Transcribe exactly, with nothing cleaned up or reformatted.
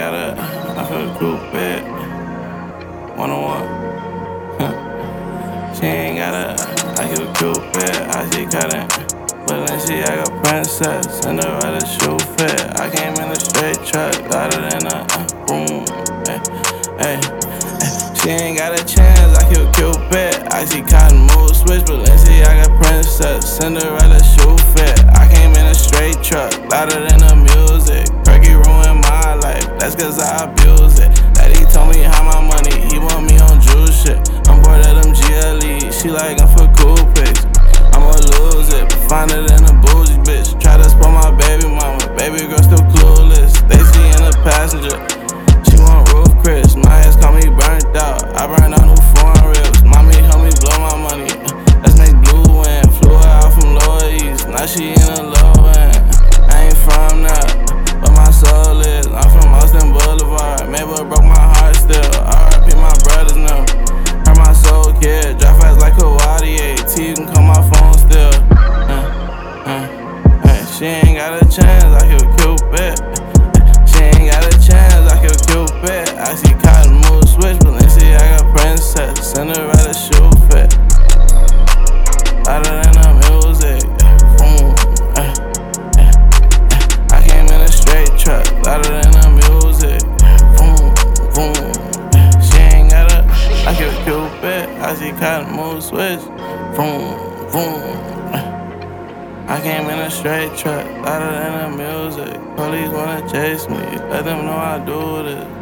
got a, I feel a group bed, one on one. She ain't got a, I give a cute bed, I see cutting. But then she like a princess, Cinderella shoe fit. I came in a straight truck, louder than a uh, boom. Hey, hey, hey. She ain't got a chance, I kill Cupid. I see cotton mood switch, but then she like a princess, Cinderella shoe fit. I came in a straight truck, louder than the music. Perky ruined my life, that's cause I abuse it. Daddy told me how my money, he want me on juice shit. I'm bored of them G L Es, she like I'm for cool pics. I'ma lose it, but find it in a bougie bitch. Try to spoil my baby mama, baby girl still clueless. They see in the passenger, she want roof Chris. My ass call me burnt out, I burn out new foreign ribs. Mommy help me blow my money, let's make blue wind. Flew her out from Lower East, now she in the low end. I ain't from that, but my soul is. I'm from Austin Boulevard, Mabel broke my heart still. R I P my brothers now, hurt my soul kid. Drive fast like a Wadier, T, you can call my phone still. Uh, uh, hey, she ain't got a chance, I kill Cupid. She ain't got a chance, I kill Cupid. I see cotton mood switch, but then see I got princess, Cinderella shoe fit. Louder than the music, boom. Uh, uh, uh. I came in a straight truck, louder than the music, boom, boom. Uh, she ain't got a, I kill Cupid. I see cotton mood switch, boom, boom. I came in a straight truck, louder than the music. Police wanna chase me, let them know I do this.